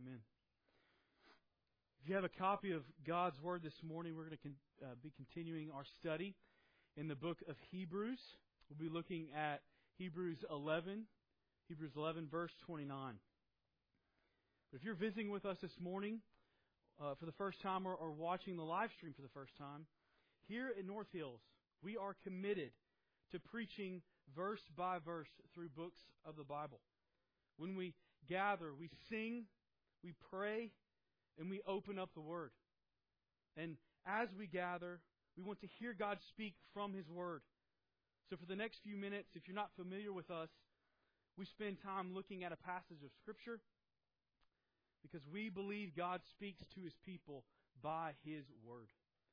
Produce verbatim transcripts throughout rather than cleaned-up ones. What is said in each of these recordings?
Amen. If you have a copy of God's Word this morning, we're going to con- uh, be continuing our study in the book of Hebrews. We'll be looking at Hebrews eleven, Hebrews eleven, verse twenty-nine. But if you're visiting with us this morning uh, for the first time or, or watching the live stream for the first time, here at North Hills, we are committed to preaching verse by verse through books of the Bible. When we gather, we sing, we pray, and we open up the Word. And as we gather, we want to hear God speak from His Word. So for the next few minutes, if you're not familiar with us, we spend time looking at a passage of Scripture because we believe God speaks to His people by His Word.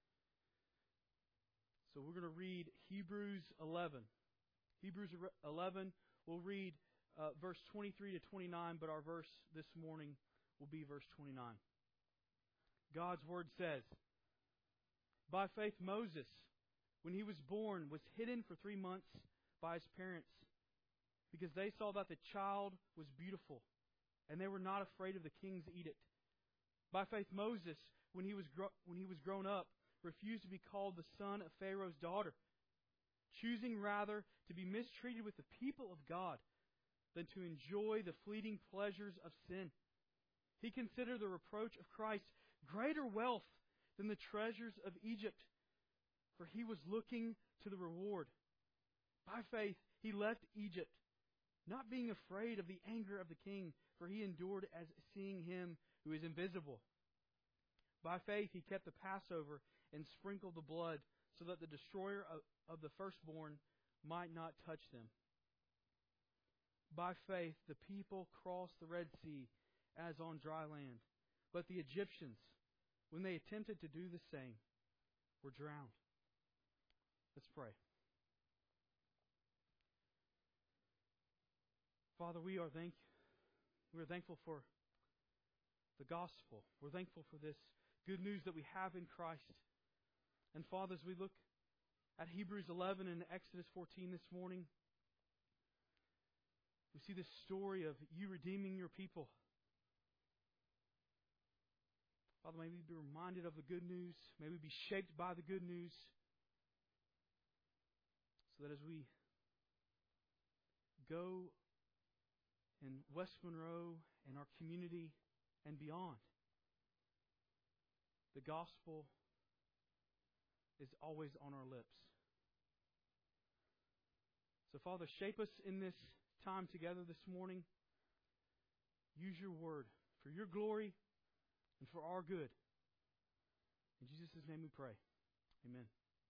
So we're going to read Hebrews eleven. Hebrews eleven, we'll read uh, verse twenty-three to twenty-nine, but our verse this morning will be verse twenty-nine. God's Word says, "By faith Moses, when he was born, was hidden for three months by his parents, because they saw that the child was beautiful, and they were not afraid of the king's edict. By faith Moses, when he was gro- when he was grown up, refused to be called the son of Pharaoh's daughter, choosing rather to be mistreated with the people of God than to enjoy the fleeting pleasures of sin. He considered the reproach of Christ greater wealth than the treasures of Egypt, for he was looking to the reward. By faith he left Egypt, not being afraid of the anger of the king, for he endured as seeing Him who is invisible. By faith he kept the Passover and sprinkled the blood, so that the destroyer of, of the firstborn might not touch them. By faith the people crossed the Red Sea as on dry land, but the Egyptians, when they attempted to do the same, were drowned." Let's pray. Father, we are thank we are thankful for the gospel. We're thankful for this good news that we have in Christ. And Father, as we look at Hebrews eleven and Exodus fourteen this morning, we see this story of You redeeming Your people. Father, may we be reminded of the good news. May we be shaped by the good news, so that as we go in West Monroe and our community and beyond, the gospel is always on our lips. So, Father, shape us in this time together this morning. Use Your Word for Your glory and for our good. In Jesus' name we pray. Amen.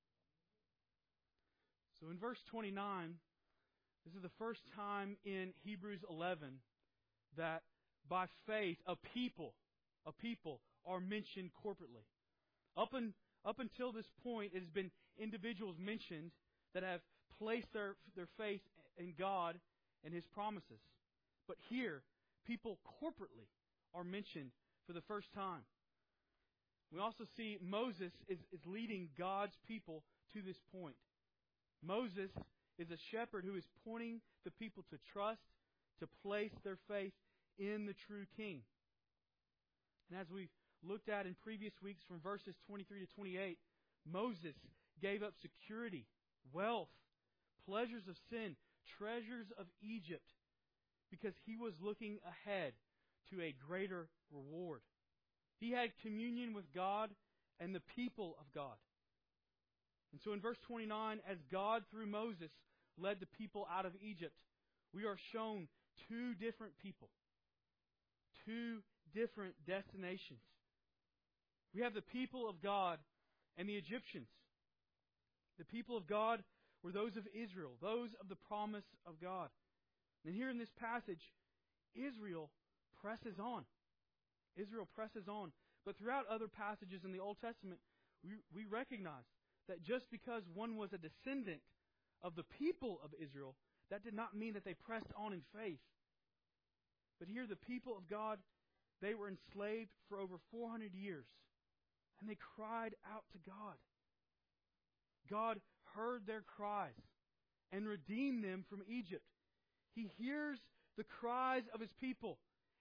So in verse twenty-nine, this is the first time in Hebrews eleven that by faith a people, a people are mentioned corporately. Up, in, up until this point, it has been individuals mentioned that have placed their, their faith in God and His promises. But here, people corporately are mentioned for the first time. We also see Moses is, is leading God's people to this point. Moses is a shepherd who is pointing the people to trust, to place their faith in the true King. And as we've looked at in previous weeks from verses twenty-three to twenty-eight, Moses gave up security, wealth, pleasures of sin, treasures of Egypt, because he was looking ahead to a greater reward. He had communion with God and the people of God. And so in verse twenty-nine, as God through Moses led the people out of Egypt, we are shown two different people, two different destinations. We have the people of God and the Egyptians. The people of God were those of Israel, those of the promise of God. And here in this passage, Israel presses on. Israel presses on. But throughout other passages in the Old Testament, we, we recognize that just because one was a descendant of the people of Israel, that did not mean that they pressed on in faith. But here the people of God, they were enslaved for over four hundred years. And they cried out to God. God heard their cries and redeemed them from Egypt. He hears the cries of His people,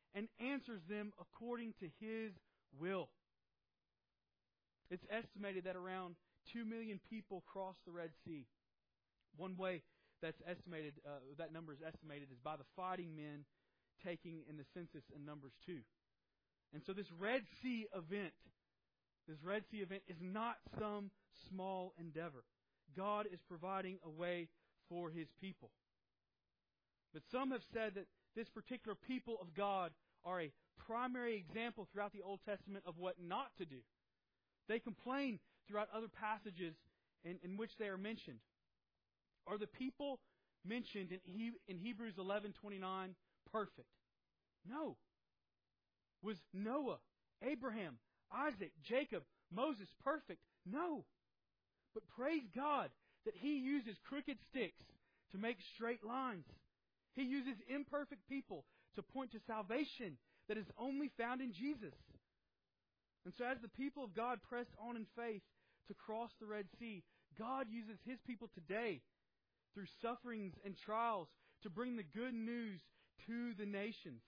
and answers them according to His will. It's estimated that around two million people crossed the Red Sea. One way that's estimated, uh, that number is estimated, is by the fighting men taking in the census in Numbers two. And so this Red Sea event, this Red Sea event is not some small endeavor. God is providing a way for His people. But some have said that this particular people of God are a primary example throughout the Old Testament of what not to do. They complain throughout other passages in, in which they are mentioned. Are the people mentioned in, he, in Hebrews eleven twenty-nine perfect? No. Was Noah, Abraham, Isaac, Jacob, Moses perfect? No. But praise God that He uses crooked sticks to make straight lines. He uses imperfect people to point to salvation that is only found in Jesus. And so as the people of God pressed on in faith to cross the Red Sea, God uses His people today through sufferings and trials to bring the good news to the nations.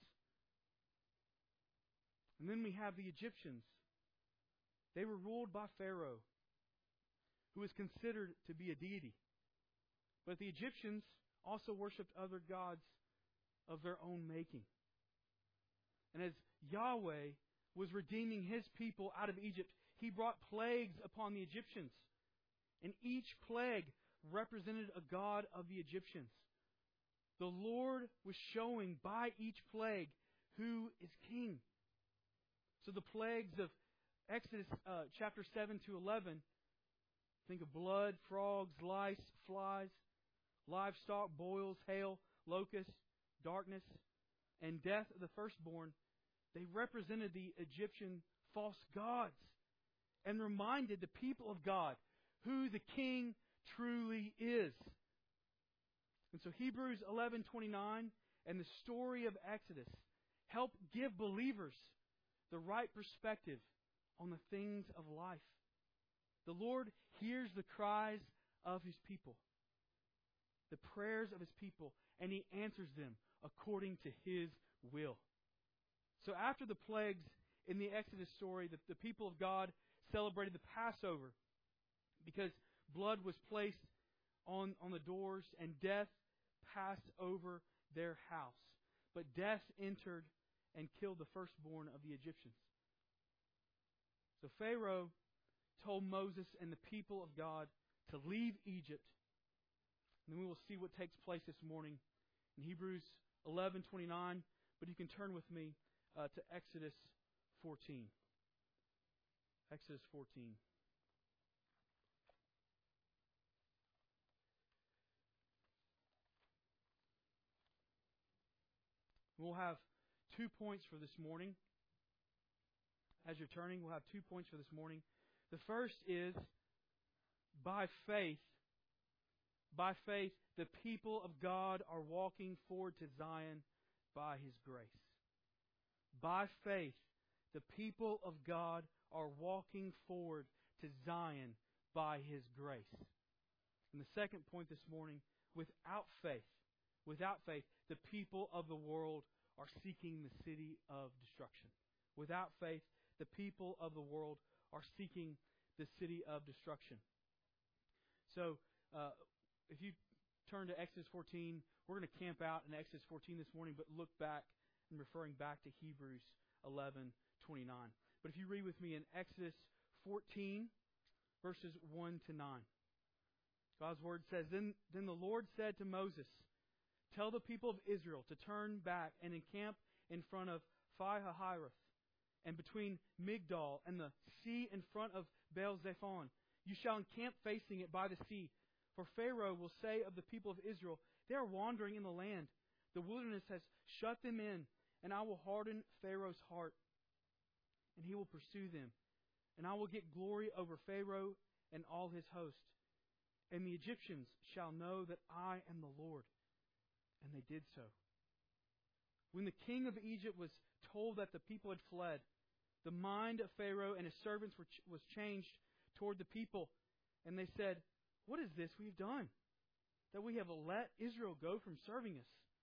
And then we have the Egyptians. They were ruled by Pharaoh, who was considered to be a deity. But the Egyptians also worshipped other gods of their own making. And as Yahweh was redeeming His people out of Egypt, He brought plagues upon the Egyptians. And each plague represented a god of the Egyptians. The Lord was showing by each plague who is king. So the plagues of Exodus uh, chapter seven to eleven, think of blood, frogs, lice, flies, livestock, boils, hail, locusts, darkness, and death of the firstborn. They represented the Egyptian false gods and reminded the people of God who the king truly is. And so Hebrews eleven twenty-nine and the story of Exodus help give believers the right perspective on the things of life. The Lord hears the cries of His people, the prayers of His people, and He answers them according to His will. So after the plagues in the Exodus story, the, the people of God celebrated the Passover because blood was placed on, on the doors and death passed over their house. But death entered and killed the firstborn of the Egyptians. So Pharaoh told Moses and the people of God to leave Egypt. And then we will see what takes place this morning in Hebrews eleven twenty-nine. But you can turn with me uh, to Exodus fourteen. Exodus fourteen. We'll have two points for this morning. As you're turning, we'll have two points for this morning. The first is, by faith, by faith, the people of God are walking forward to Zion by His grace. By faith, the people of God are walking forward to Zion by His grace. And the second point this morning, without faith, without faith, the people of the world are seeking the city of destruction. Without faith, the people of the world are seeking the city of destruction. So, uh, if you turn to Exodus fourteen, we're going to camp out in Exodus fourteen this morning, but look back and referring back to Hebrews eleven twenty-nine. But if you read with me in Exodus fourteen, verses one to nine. God's Word says, Then, then the Lord said to Moses, Tell the people of Israel to turn back and encamp in front of Pi-hahiroth, and between Migdol and the sea in front of Baal-zephon. You shall encamp facing it by the sea. For Pharaoh will say of the people of Israel, They are wandering in the land. The wilderness has shut them in, and I will harden Pharaoh's heart, and he will pursue them. And I will get glory over Pharaoh and all his host. And the Egyptians shall know that I am the Lord. And they did so. When the king of Egypt was told that the people had fled, the mind of Pharaoh and his servants were ch- was changed toward the people. And they said, What is this we've done, that we have let Israel go from serving us?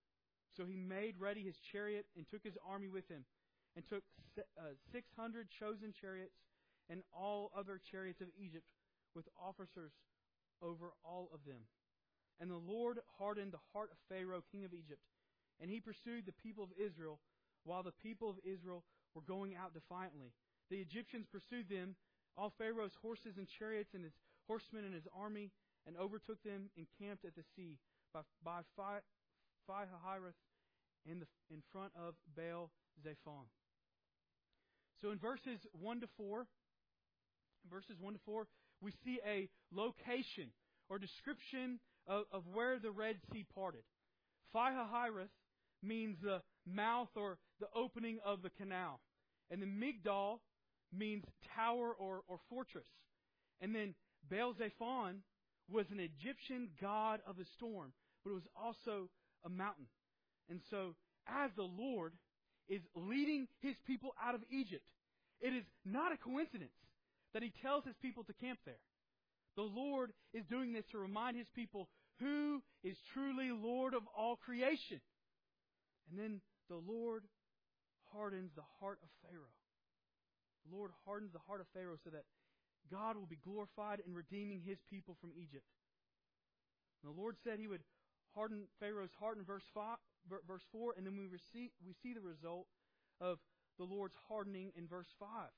So he made ready his chariot and took his army with him, and took uh, six hundred chosen chariots and all other chariots of Egypt with officers over all of them. And the Lord hardened the heart of Pharaoh, king of Egypt, and he pursued the people of Israel, while the people of Israel were going out defiantly. The Egyptians pursued them, all Pharaoh's horses and chariots and his horsemen and his army, and overtook them and camped at the sea by, by Pi-hahiroth in, the, in front of Baal Zephon. So in verses one to four, verses one to four, we see a location or description of, of where the Red Sea parted. Pi-hahiroth means the mouth or the opening of the canal. And then Migdal means tower or, or fortress. And then Baal Zephon was an Egyptian god of the storm, but it was also a mountain. And so, as the Lord is leading His people out of Egypt, it is not a coincidence that He tells His people to camp there. The Lord is doing this to remind His people who is truly Lord of all creation. And then the Lord hardens the heart of Pharaoh. The Lord hardens the heart of Pharaoh so that God will be glorified in redeeming His people from Egypt. And the Lord said He would harden Pharaoh's heart in verse five, verse four, and then we see, we see the result of the Lord's hardening in verse five.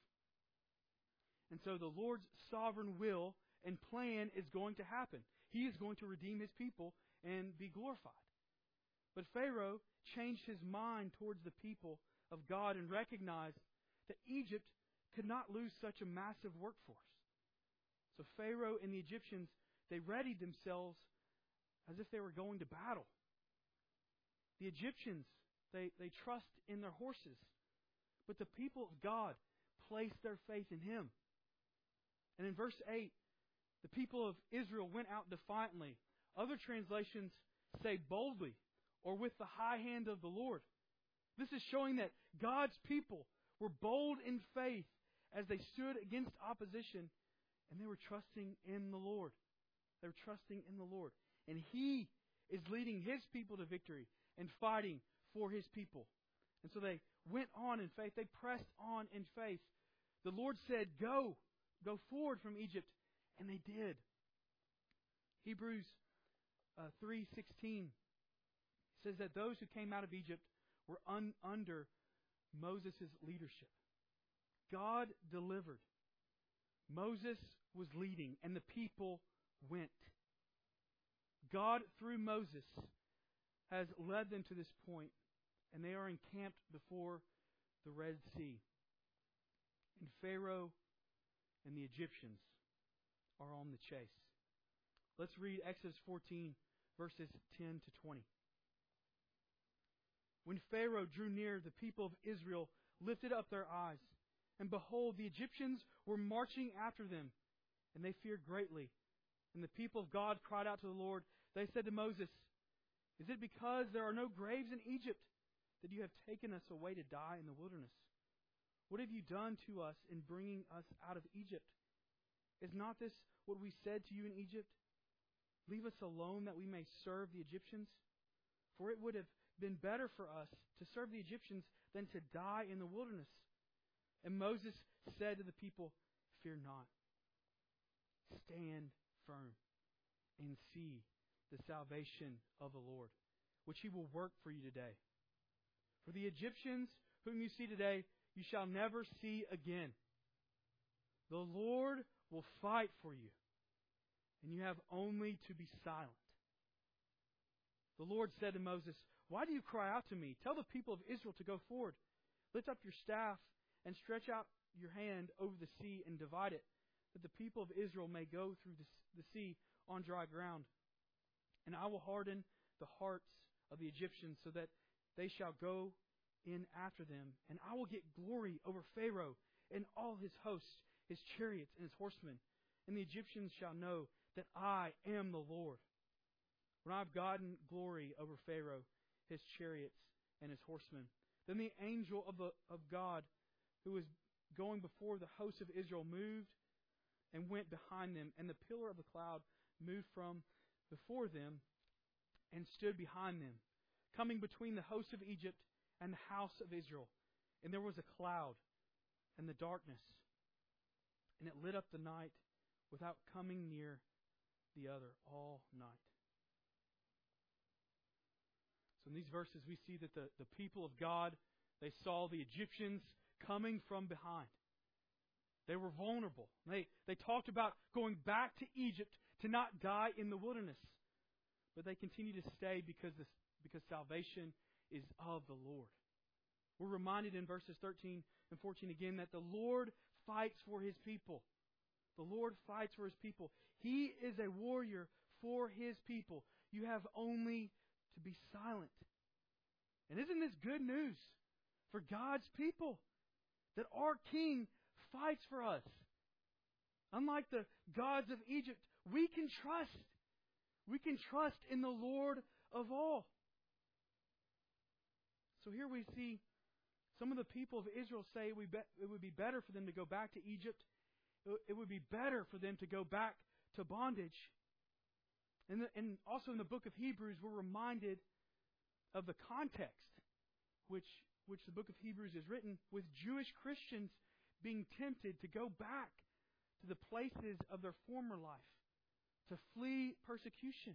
And so the Lord's sovereign will and plan is going to happen. He is going to redeem His people and be glorified. But Pharaoh changed his mind towards the people of God and recognized that Egypt could not lose such a massive workforce. So Pharaoh and the Egyptians, they readied themselves as if they were going to battle. The Egyptians, they, they trust in their horses. But the people of God placed their faith in Him. And in verse eight, the people of Israel went out defiantly. Other translations say boldly, or with the high hand of the Lord. This is showing that God's people were bold in faith as they stood against opposition, and they were trusting in the Lord. They were trusting in the Lord. And He is leading His people to victory and fighting for His people. And so they went on in faith. They pressed on in faith. The Lord said, go, go forward from Egypt. And they did. Hebrews uh, three sixteen says that those who came out of Egypt were un- under Moses' leadership. God delivered. Moses was leading, and the people went. God, through Moses, has led them to this point, and they are encamped before the Red Sea. And Pharaoh and the Egyptians are on the chase. Let's read Exodus fourteen, verses ten to twenty. When Pharaoh drew near, the people of Israel lifted up their eyes, and behold, the Egyptians were marching after them, and they feared greatly. And the people of God cried out to the Lord. They said to Moses, is it because there are no graves in Egypt that you have taken us away to die in the wilderness? What have you done to us in bringing us out of Egypt? Is not this what we said to you in Egypt? Leave us alone that we may serve the Egyptians? For it would have been better for us to serve the Egyptians than to die in the wilderness. And Moses said to the people, fear not. Stand firm and see the salvation of the Lord, which He will work for you today. For the Egyptians whom you see today, you shall never see again. The Lord will fight for you, and you have only to be silent. The Lord said to Moses, why do you cry out to me? Tell the people of Israel to go forward. Lift up your staff and stretch out your hand over the sea and divide it, that the people of Israel may go through the sea on dry ground. And I will harden the hearts of the Egyptians so that they shall go in after them. And I will get glory over Pharaoh and all his hosts, his chariots and his horsemen. And the Egyptians shall know that I am the Lord, when I've gotten glory over Pharaoh, his chariots, and his horsemen. Then the angel of, the, of God, who was going before the hosts of Israel, moved and went behind them. And the pillar of the cloud moved from before them and stood behind them coming between the host of Egypt and the house of Israel. And there was a cloud and the darkness, and it lit up the night without coming near the other all night. So in these verses we see that the, the people of God, they saw the Egyptians coming from behind. They were vulnerable. They, they talked about going back to Egypt to not die in the wilderness. But they continue to stay because, this, because salvation is of the Lord. We're reminded in verses thirteen and fourteen again that the Lord fights for His people. The Lord fights for His people. He is a warrior for His people. You have only to be silent. And isn't this good news for God's people? That our King fights for us. Unlike the gods of Egypt, we can trust. We can trust in the Lord of all. So here we see some of the people of Israel say it would be better for them to go back to Egypt. It would be better for them to go back to bondage. And, the, and also in the book of Hebrews, we're reminded of the context which, which the book of Hebrews is written, with Jewish Christians being tempted to go back to the places of their former life, to flee persecution.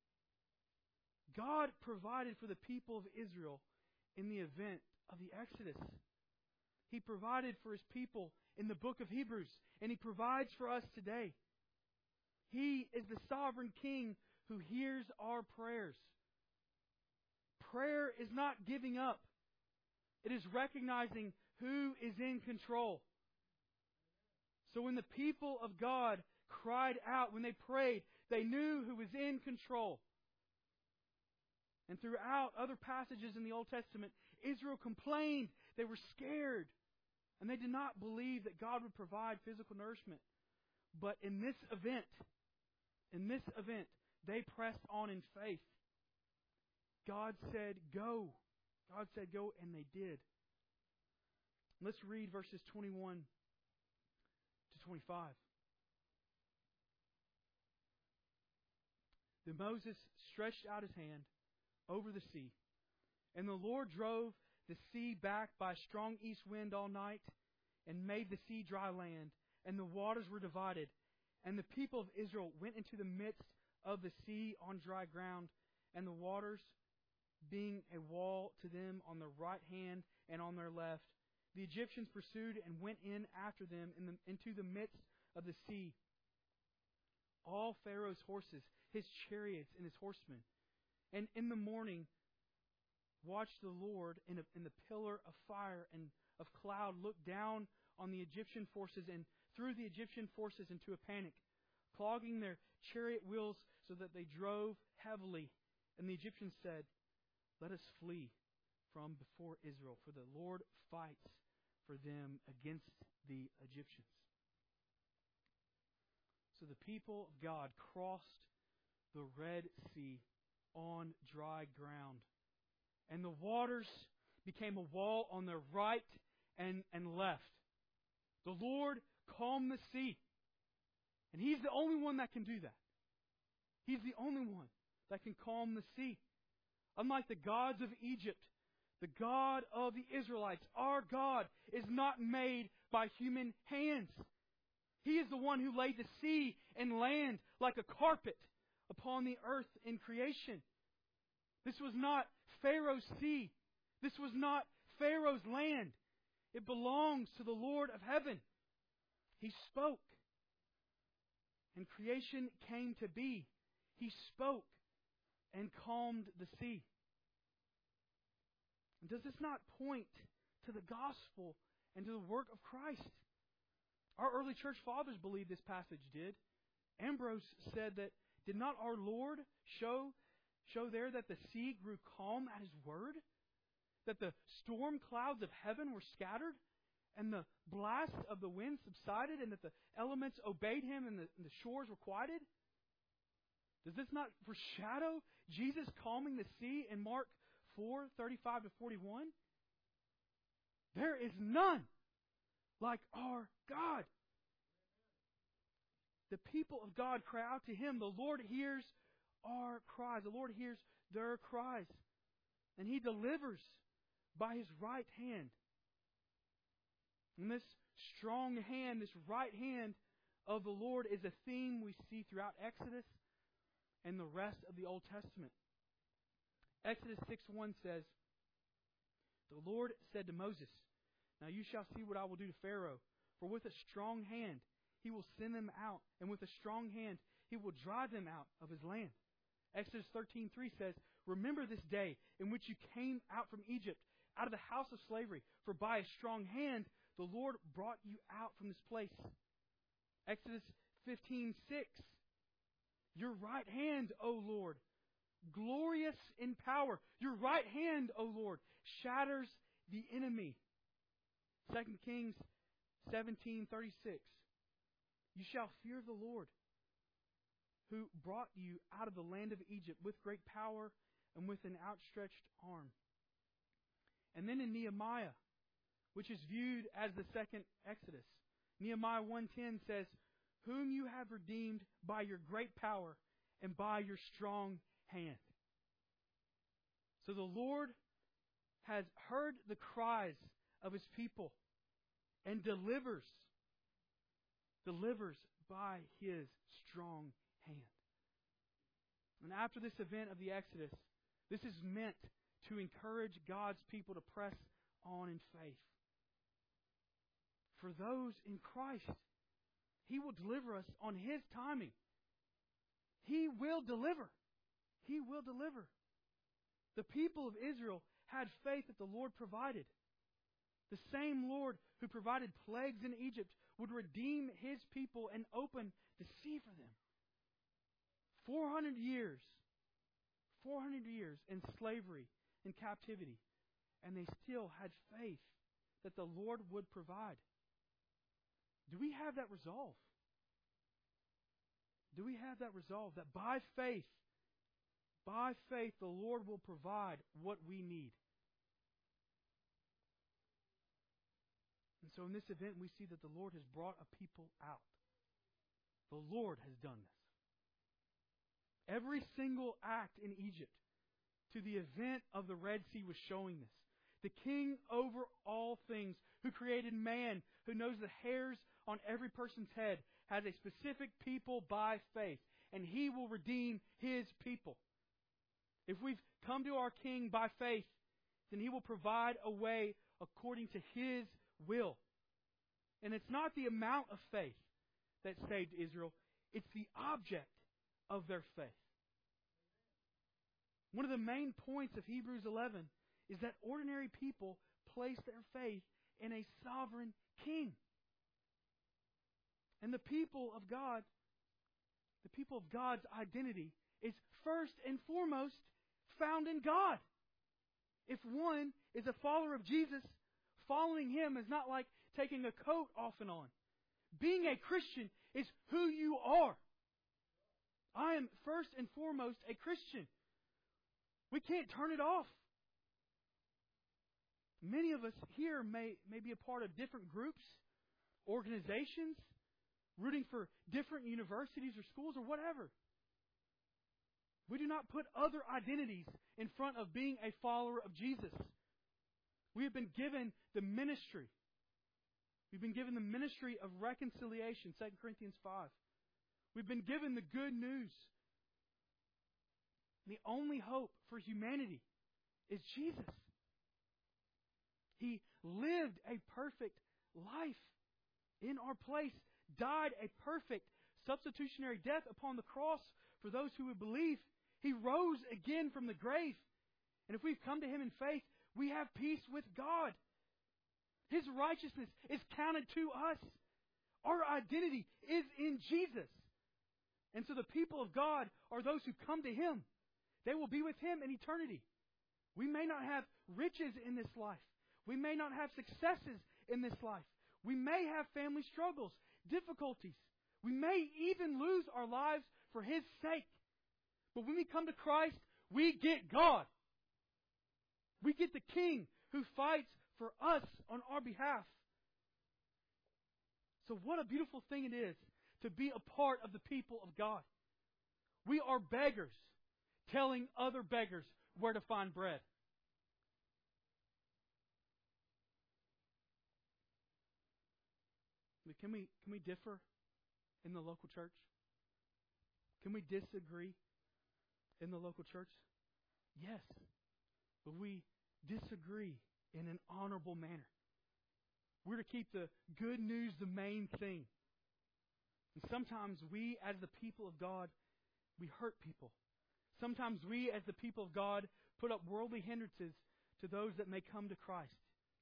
God provided for the people of Israel in the event of the Exodus. He provided for His people in the book of Hebrews, and He provides for us today. He is the sovereign King who hears our prayers. Prayer is not giving up. It is recognizing who is in control. So when the people of God cried out, when they prayed, they knew who was in control. And throughout other passages in the Old Testament, Israel complained. They were scared. And they did not believe that God would provide physical nourishment. But in this event, in this event, they pressed on in faith. God said, go. God said, go, and they did. Let's read verses twenty-one to twenty-five. Then Moses stretched out his hand over the sea, and the Lord drove the sea back by a strong east wind all night, and made the sea dry land, and the waters were divided. And the people of Israel went into the midst of the sea on dry ground, and the waters being a wall to them on their right hand and on their left. The Egyptians pursued and went in after them in the, into the midst of the sea. All Pharaoh's horses, his chariots, and his horsemen. And in the morning watched the Lord in, a, in the pillar of fire and of cloud look down on the Egyptian forces and threw the Egyptian forces into a panic, clogging their chariot wheels so that they drove heavily. And the Egyptians said, let us flee from before Israel, for the Lord fights for them against the Egyptians. So the people of God crossed the Red Sea on dry ground. And the waters became a wall on their right and, and left. The Lord calmed the sea. And He's the only one that can do that. He's the only one that can calm the sea. Unlike the gods of Egypt, the God of the Israelites, our God, is not made by human hands. He is the one who laid the sea and land like a carpet upon the earth in creation. This was not Pharaoh's sea. This was not Pharaoh's land. It belongs to the Lord of heaven. He spoke, and creation came to be. He spoke and calmed the sea. Does this not point to the gospel and to the work of Christ? Our early church fathers believed this passage did. Ambrose said that, did not our Lord show, show there that the sea grew calm at His word? That the storm clouds of heaven were scattered? And the blast of the wind subsided? And that the elements obeyed Him and the, and the shores were quieted? Does this not foreshadow Jesus calming the sea in Mark four, thirty-five to forty-one? There is none like our God. The people of God cry out to Him. The Lord hears our cries. The Lord hears their cries. And He delivers by His right hand. And this strong hand, this right hand of the Lord is a theme we see throughout Exodus and the rest of the Old Testament. Exodus six one says, "The Lord said to Moses, 'Now you shall see what I will do to Pharaoh, for with a strong hand He will send them out, and with a strong hand He will drive them out of His land.'" Exodus thirteen three says, "Remember this day in which you came out from Egypt, out of the house of slavery, for by a strong hand the Lord brought you out from this place." Exodus fifteen six, "Your right hand, O Lord, glorious in power. Your right hand, O Lord, shatters the enemy." Second Kings seventeen thirty-six, "You shall fear the Lord, who brought you out of the land of Egypt with great power and with an outstretched arm." And then in Nehemiah, which is viewed as the second Exodus, Nehemiah one ten says, "Whom you have redeemed by your great power and by your strong hand." So the Lord has heard the cries of His people and delivers, delivers by His strong hand. And after this event of the Exodus, this is meant to encourage God's people to press on in faith. For those in Christ, He will deliver us on His timing. He will deliver. He will deliver. The people of Israel had faith that the Lord provided. The same Lord who provided plagues in Egypt would redeem His people and open the sea for them. Four hundred years, four hundred years in slavery and captivity, and they still had faith that the Lord would provide. Do we have that resolve? Do we have that resolve that by faith, by faith, the Lord will provide what we need? And so in this event, we see that the Lord has brought a people out. The Lord has done this. Every single act in Egypt to the event of the Red Sea was showing this. The King over all things, who created man, who knows the hairs on every person's head, has a specific people by faith, and He will redeem His people. If we've come to our King by faith, then He will provide a way according to His will. And it's not the amount of faith that saved Israel, it's the object of their faith. One of the main points of Hebrews eleven is that ordinary people place their faith in a sovereign King. And the people of God, the people of God's identity is first and foremost found in God. If one is a follower of Jesus, following Him is not like taking a coat off and on. Being a Christian is who you are. I am first and foremost a Christian. We can't turn it off. Many of us here may, may be a part of different groups, organizations, rooting for different universities or schools or whatever. We do not put other identities in front of being a follower of Jesus. We have been given the ministry. We've been given the ministry of reconciliation, Second Corinthians five. We've been given the good news. The only hope for humanity is Jesus. He lived a perfect life in our place, died a perfect substitutionary death upon the cross for those who would believe. He rose again from the grave. And if we've come to Him in faith, we have peace with God. His righteousness is counted to us. Our identity is in Jesus. And so the people of God are those who come to Him. They will be with Him in eternity. We may not have riches in this life. We may not have successes in this life. We may have family struggles, difficulties. We may even lose our lives for His sake. But when we come to Christ, we get God. We get the King who fights for us on our behalf. So what a beautiful thing it is to be a part of the people of God. We are beggars telling other beggars where to find bread. can we can we differ in the local church? Can we disagree in the local church? Yes. But we disagree in an honorable manner. We're to keep the good news the main thing. And sometimes we, as the people of God, we hurt people. Sometimes we, as the people of God, put up worldly hindrances to those that may come to Christ.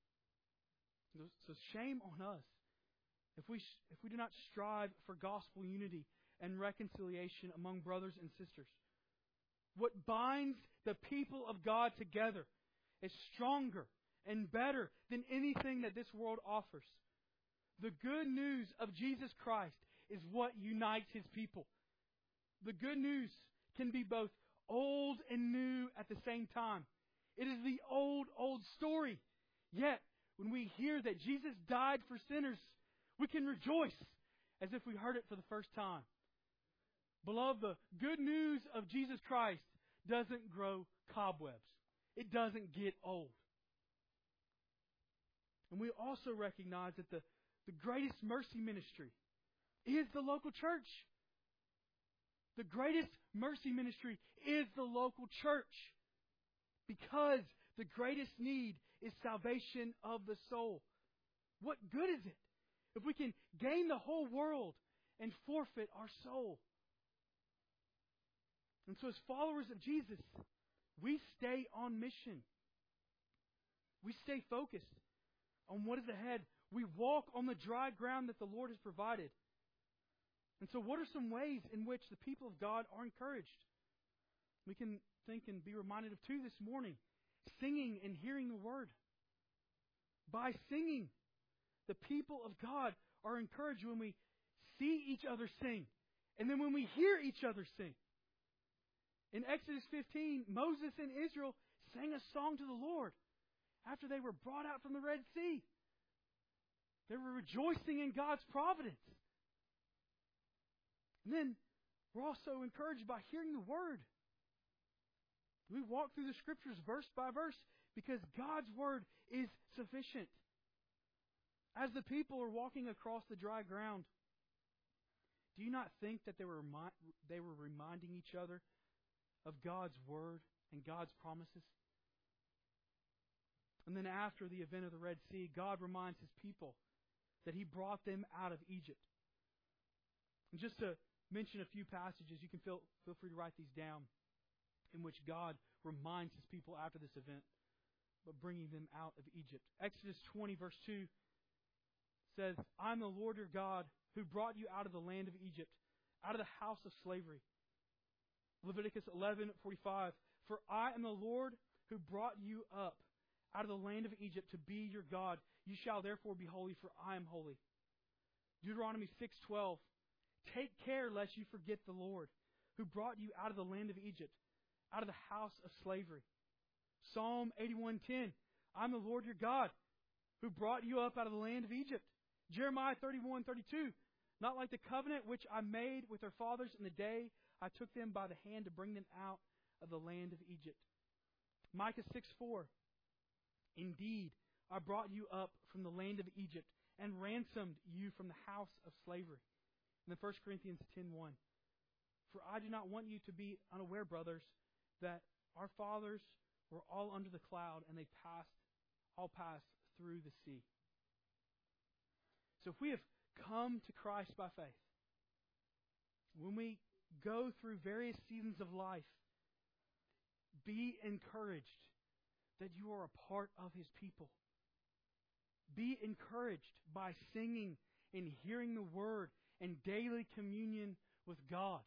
So shame on us if we if we do not strive for gospel unity and reconciliation among brothers and sisters. What binds the people of God together is stronger and better than anything that this world offers. The good news of Jesus Christ is what unites His people. The good news can be both old and new at the same time. It is the old, old story. Yet, when we hear that Jesus died for sinners, we can rejoice as if we heard it for the first time. Beloved, the good news of Jesus Christ doesn't grow cobwebs. It doesn't get old. And we also recognize that the, the greatest mercy ministry is the local church. The greatest mercy ministry is the local church, because the greatest need is salvation of the soul. What good is it if we can gain the whole world and forfeit our soul? And so as followers of Jesus, we stay on mission. We stay focused on what is ahead. We walk on the dry ground that the Lord has provided. And so what are some ways in which the people of God are encouraged? We can think and be reminded of two this morning. Singing and hearing the Word. By singing, the people of God are encouraged when we see each other sing. And then when we hear each other sing. In Exodus fifteen, Moses and Israel sang a song to the Lord after they were brought out from the Red Sea. They were rejoicing in God's providence. And then we're also encouraged by hearing the Word. We walk through the Scriptures verse by verse because God's Word is sufficient. As the people are walking across the dry ground, do you not think that they were remi- they were reminding each other of God's Word and God's promises? And then after the event of the Red Sea, God reminds His people that He brought them out of Egypt. And just to mention a few passages, you can feel, feel free to write these down, in which God reminds His people after this event of bringing them out of Egypt. Exodus twenty verse two says, I'm the Lord your God who brought you out of the land of Egypt, out of the house of slavery. Leviticus eleven forty-five, for I am the Lord who brought you up out of the land of Egypt to be your God. You shall therefore be holy, for I am holy. Deuteronomy six twelve, take care lest you forget the Lord who brought you out of the land of Egypt, out of the house of slavery. Psalm eighty-one ten, I'm the Lord your God who brought you up out of the land of Egypt. Jeremiah thirty-one thirty-two, not like the covenant which I made with their fathers in the day I took them by the hand to bring them out of the land of Egypt. Micah six four, indeed, I brought you up from the land of Egypt and ransomed you from the house of slavery. And then First Corinthians ten one, for I do not want you to be unaware, brothers, that our fathers were all under the cloud and they passed, all passed through the sea. So if we have come to Christ by faith, when we go through various seasons of life, be encouraged that you are a part of His people. Be encouraged by singing and hearing the Word and daily communion with God.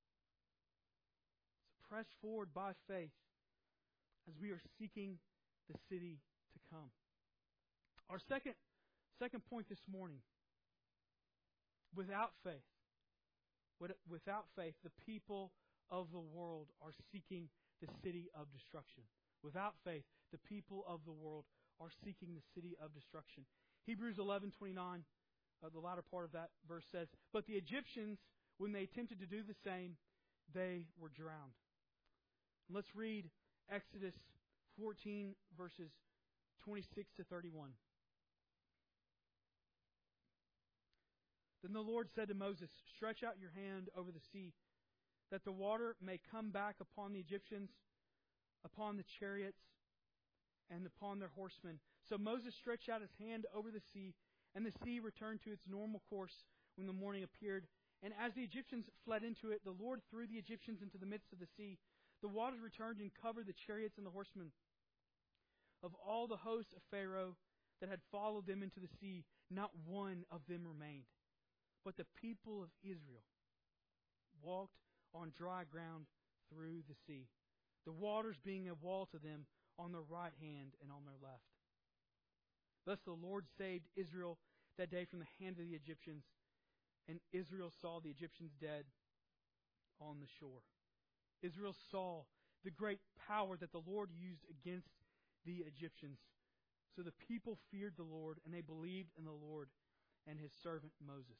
So press forward by faith as we are seeking the city to come. Our second, second point this morning. Without faith, without faith, the people of the world are seeking the city of destruction. Without faith, the people of the world are seeking the city of destruction. Hebrews eleven twenty-nine, uh, the latter part of that verse says, but the Egyptians, when they attempted to do the same, they were drowned. Let's read Exodus fourteen, verses twenty-six to thirty-one. Then the Lord said to Moses, "Stretch out your hand over the sea, that the water may come back upon the Egyptians, upon the chariots, and upon their horsemen." So Moses stretched out his hand over the sea, and the sea returned to its normal course when the morning appeared. And as the Egyptians fled into it, the Lord threw the Egyptians into the midst of the sea. The waters returned and covered the chariots and the horsemen. Of all the hosts of Pharaoh that had followed them into the sea, not one of them remained. But the people of Israel walked on dry ground through the sea, the waters being a wall to them on their right hand and on their left. Thus the Lord saved Israel that day from the hand of the Egyptians, and Israel saw the Egyptians dead on the shore. Israel saw the great power that the Lord used against the Egyptians. So the people feared the Lord, and they believed in the Lord and His servant Moses.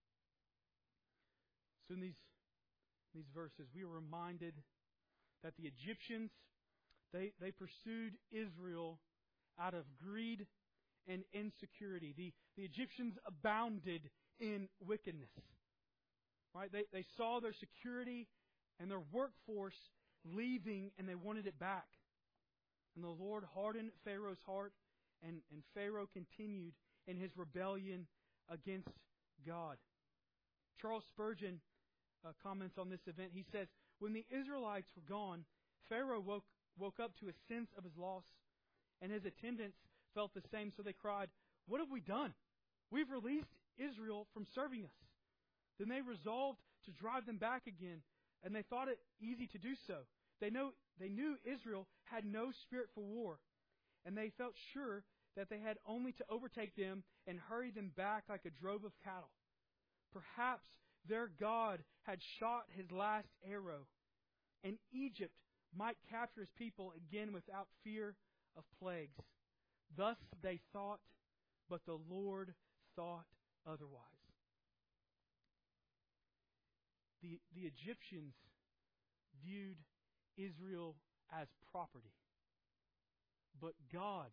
So in these, these verses, we are reminded that the Egyptians, they, they pursued Israel out of greed and insecurity. The, the Egyptians abounded in wickedness. Right? They, they saw their security and their workforce leaving, and they wanted it back. And the Lord hardened Pharaoh's heart, and, and Pharaoh continued in his rebellion against God. Charles Spurgeon uh, comments on this event. He says, "When the Israelites were gone, Pharaoh woke, woke up to a sense of his loss, and his attendants felt the same, so they cried, 'What have we done? We've released Israel from serving us.' Then they resolved to drive them back again, and they thought it easy to do so. They know they knew Israel had no spirit for war, and they felt sure that they had only to overtake them and hurry them back like a drove of cattle. Perhaps their God had shot his last arrow, and Egypt might capture his people again without fear of plagues. Thus they thought, but the Lord thought otherwise." The, the Egyptians viewed Israel as property. But God,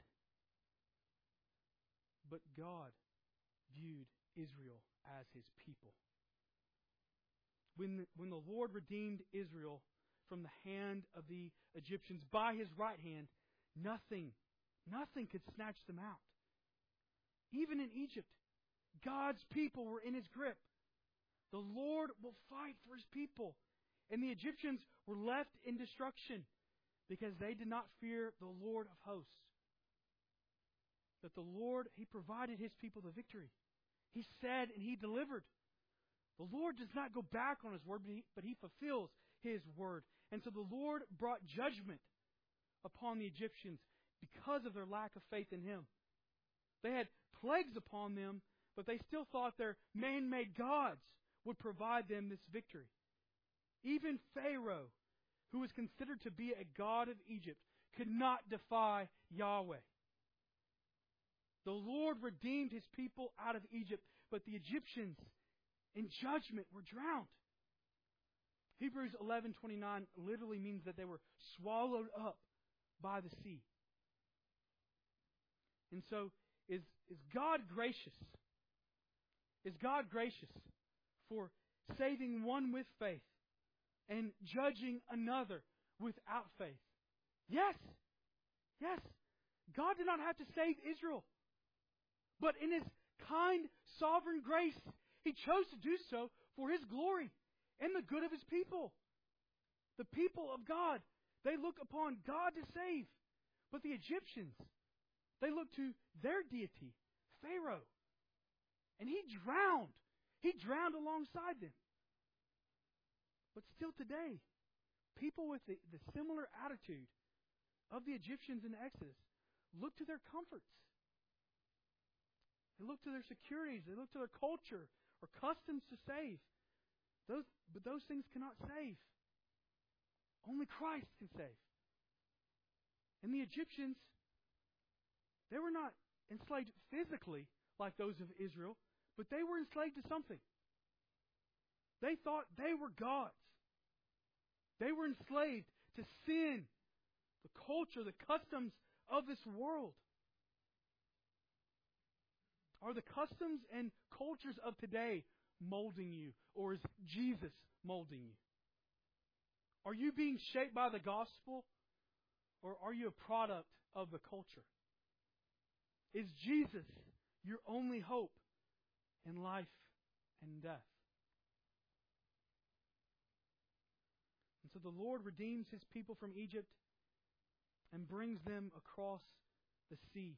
but God viewed Israel as His people. When the, when the Lord redeemed Israel from the hand of the Egyptians by His right hand, nothing, nothing could snatch them out. Even in Egypt, God's people were in His grip. The Lord will fight for His people. And the Egyptians were left in destruction because they did not fear the Lord of hosts. But the Lord, He provided His people the victory. He said and He delivered. The Lord does not go back on His word, but He, but he fulfills His word. And so the Lord brought judgment upon the Egyptians because of their lack of faith in Him. They had plagues upon them, but they still thought their man-made gods would provide them this victory. Even Pharaoh, who was considered to be a god of Egypt, could not defy Yahweh. The Lord redeemed His people out of Egypt, but the Egyptians in judgment were drowned. Hebrews eleven twenty-nine literally means that they were swallowed up by the sea. And so, is, is God gracious? Is God gracious for saving one with faith and judging another without faith? Yes. Yes. God did not have to save Israel. But in His kind, sovereign grace, He chose to do so for His glory and the good of His people. The people of God, they look upon God to save. But the Egyptians, they look to their deity, Pharaoh. And he drowned. He drowned alongside them. But still today, people with the, the similar attitude of the Egyptians in Exodus look to their comforts. They look to their securities. They look to their culture or customs to save. Those, but those things cannot save. Only Christ can save. And the Egyptians, they were not enslaved physically like those of Israel, but they were enslaved to something. They thought they were gods. They were enslaved to sin, the culture, the customs of this world. Are the customs and cultures of today, molding you, or is Jesus molding you? Are you being shaped by the gospel, or are you a product of the culture? Is Jesus your only hope in life and death? And so the Lord redeems His people from Egypt and brings them across the sea.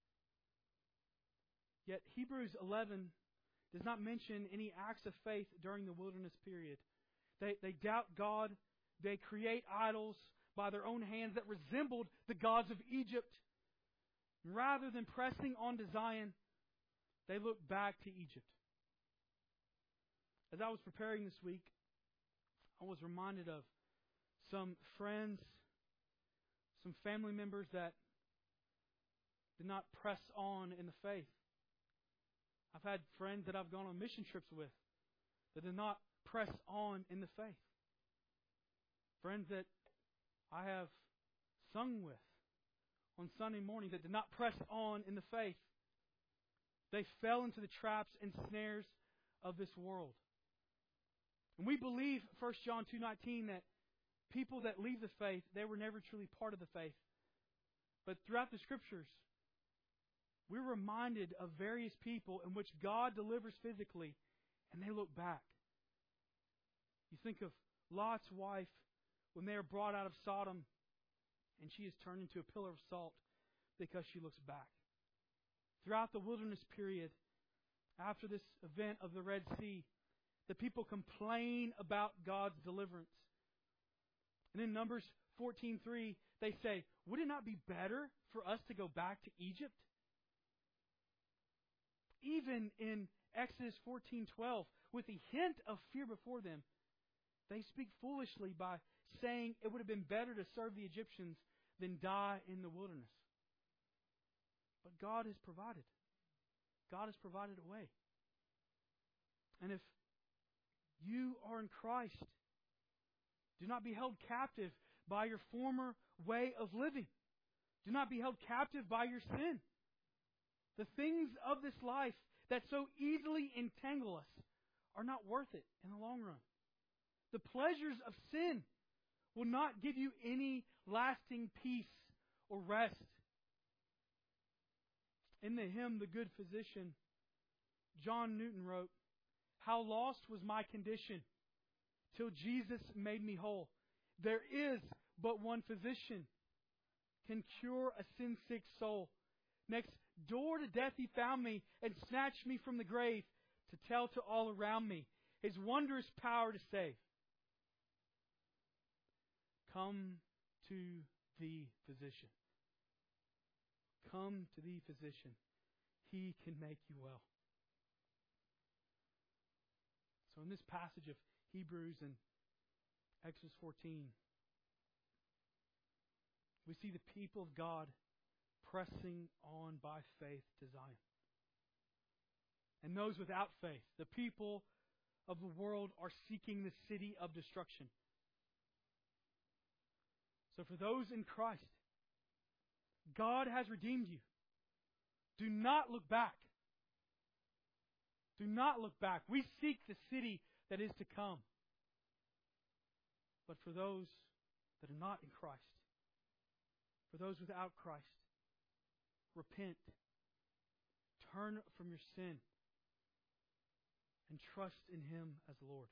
Yet Hebrews eleven does not mention any acts of faith during the wilderness period. They, they doubt God. They create idols by their own hands that resembled the gods of Egypt. Rather than pressing on to Zion, they look back to Egypt. As I was preparing this week, I was reminded of some friends, some family members that did not press on in the faith. I've had friends that I've gone on mission trips with that did not press on in the faith. Friends that I have sung with on Sunday morning that did not press on in the faith. They fell into the traps and snares of this world. And we believe, First John two nineteen, that people that leave the faith, they were never truly part of the faith. But throughout the Scriptures, we're reminded of various people in which God delivers physically, and they look back. You think of Lot's wife when they are brought out of Sodom, and she is turned into a pillar of salt because she looks back. Throughout the wilderness period, after this event of the Red Sea, the people complain about God's deliverance. And in Numbers fourteen three, they say, would it not be better for us to go back to Egypt? Even in Exodus fourteen twelve, with a hint of fear before them, they speak foolishly by saying it would have been better to serve the Egyptians than die in the wilderness. But God has provided. God has provided a way. And if you are in Christ, do not be held captive by your former way of living. Do not be held captive by your sin. The things of this life that so easily entangle us are not worth it in the long run. The pleasures of sin will not give you any lasting peace or rest. In the hymn, The Good Physician, John Newton wrote, "How lost was my condition till Jesus made me whole. There is but one physician can cure a sin-sick soul. Next door to death He found me and snatched me from the grave to tell to all around me His wondrous power to save. Come to the physician. Come to the physician. He can make you well." So in this passage of Hebrews and Exodus fourteen, we see the people of God pressing on by faith to Zion. And those without faith, the people of the world, are seeking the city of destruction. So for those in Christ, God has redeemed you. Do not look back. Do not look back. We seek the city that is to come. But for those that are not in Christ, for those without Christ, repent. Turn from your sin and trust in Him as Lord.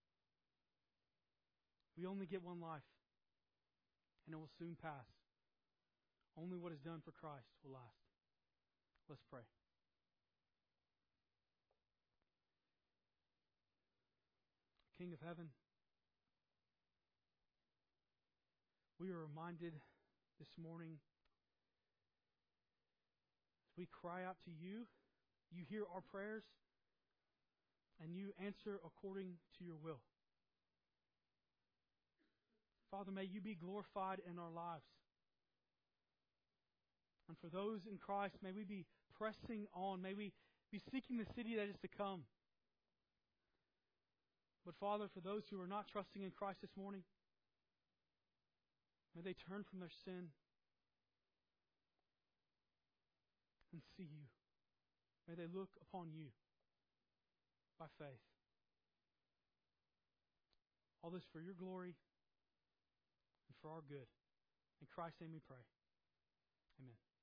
We only get one life, and it will soon pass. Only what is done for Christ will last. Let's pray. King of heaven, we are reminded this morning, as we cry out to you, you hear our prayers, and you answer according to your will. Father, may you be glorified in our lives. And for those in Christ, may we be pressing on. May we be seeking the city that is to come. But Father, for those who are not trusting in Christ this morning, may they turn from their sin and see you. May they look upon you by faith. All this for your glory and for our good. In Christ's name we pray. Amen.